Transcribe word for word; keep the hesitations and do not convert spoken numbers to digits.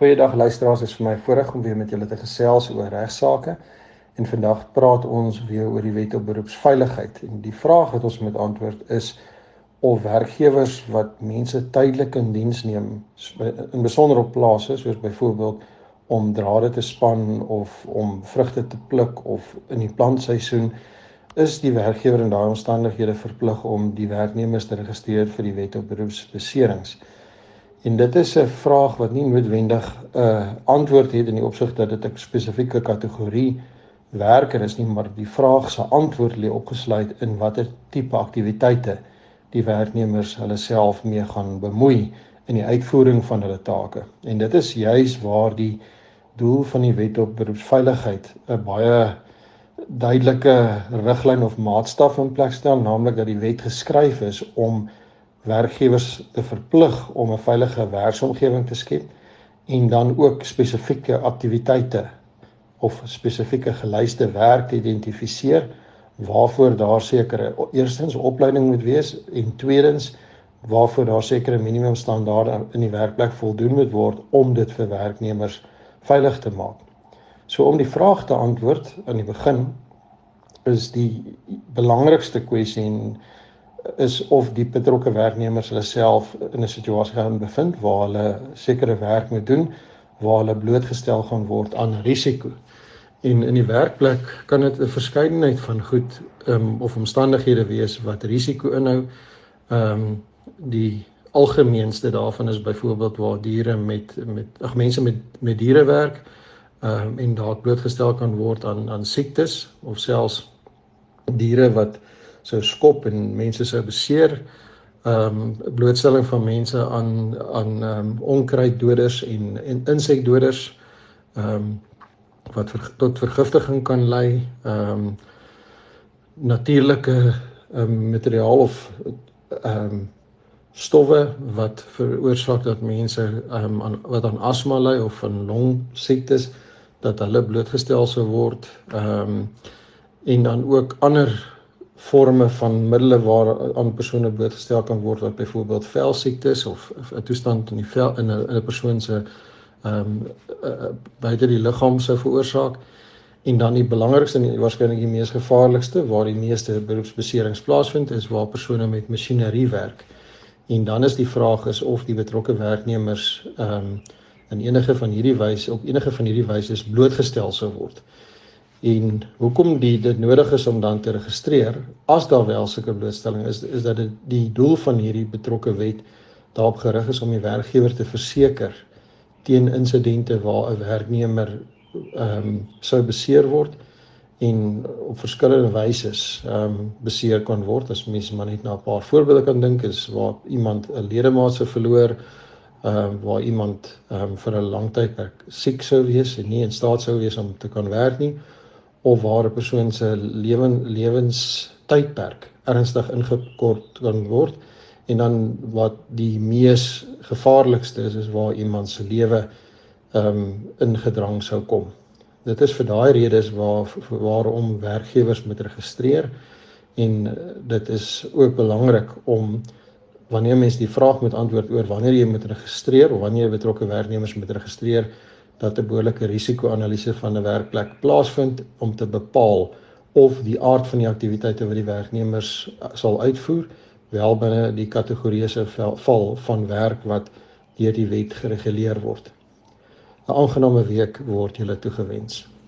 Goeiedag luisteraars, dit is vir my voorreg om weer met julle te gesels oor regsaake. En vandag praat ons weer oor die wet op beroepsveiligheid. En die vraag wat ons moet antwoord is of werkgewers wat mense tydelik in diens neem, in besonder op plase, soos byvoorbeeld om drade te span of om vrugte te pluk of in die plantseisoen, is die werkgewer in daai omstandighede verplig om die werknemers te registreer vir die wet op beroepsbeserings. En dit is 'n vraag wat nie noodwendig 'n uh, antwoord het in die opsig dat dit 'n spesifieke kategorie werker is nie, maar die vraag se antwoord lê opgesluit in watter tipe aktiwiteite die werknemers hulle self mee gaan bemoei in die uitvoering van hulle take. En dit is juis waar die doel van die wet op beroepsveiligheid 'n baie duidelike riglyn of maatstaf in plek stel, naamlik dat die wet geskryf is om werkgewers te verplig om 'n veilige werksomgewing te skep en dan ook spesifieke aktiwiteite of spesifieke gelyste werk te identifiseer waarvoor daar sekere eerstens opleiding moet wees en tweedens waarvoor daar sekere minimumstandaarde in die werkplek voldoen moet word om dit vir werknemers veilig te maak. So om die vraag te antwoord aan die begin is die belangrikste kwessie en is of die betrokke werknemers hulle self in 'n situasie gaan bevind waar hulle sekere werk moet doen, waar hulle blootgestel gaan word aan risiko. En in die werkplek kan dit 'n verskeidenheid van goed um, of omstandighede wees wat risiko inhou. Um, die algemeenste daarvan is byvoorbeeld waar diere met met ag mense met met diere werk um, en dalk blootgestel kan word aan aan siektes of selfs diere wat sou skop en mense sou beseer, um, blootstelling van mense aan aan um, onkruiddoders en en insekdoders um, wat ver, tot vergiftiging kan lei, um, natuurlike um, materiaal of um, stowwe wat veroorsaak dat mense um, aan, wat aan asma ly of aan longsiektes, dat hulle blootgestel sou word, um, en dan ook ander vorme van middele waar aan persone blootgestel kan word, wat byvoorbeeld velsiektes of 'n toestand in die vel in 'n 'n persoon se um, uh, buite die liggaam sou veroorsaak. En dan die belangrikste en waarskynlik die mees gevaarlikste waar die meeste beroepsbeserings plaasvind is waar persone met masjinerie werk. En dan is die vraag is of die betrokke werknemers um, in enige van hierdie wyse op enige van hierdie wyse blootgestel sou word. En hoekom die dit nodig is om dan te registreer, as daar wel sulke blootstelling is, is dat dit die doel van hierdie betrokke wet daarop gerig is om die werkgewer te verseker teen insidente waar 'n werknemer um, sou beseer word en op verskillende wyse um, beseer kan word. As mense maar net na 'n paar voorbeelde kan dink, is waar iemand 'n ledemaat sou verloor, um, waar iemand um, vir 'n lang tydperk siek sou wees en nie in staat sou wees om te kan werk nie, of waar 'n persoon se lewen, lewenstydperk ernstig ingekort kan word, en dan wat die mees gevaarlikste is, is waar iemand se lewe um, in gedrang sou kom. Dit is vir daai redes waar, waarom werkgewers moet registreer, en dit is ook belangrik om, wanneer mens die vraag moet antwoord oor wanneer jy moet registreer, of wanneer betrokke werknemers moet registreer, dat 'n behoorlike risiko-analise van 'n werkplek plaasvind om te bepaal of die aard van die aktiwiteite wat die werknemers sal uitvoer, wel binne die kategorieë se val van werk wat deur die wet gereguleer word. 'n Aangename week word julle toegewens.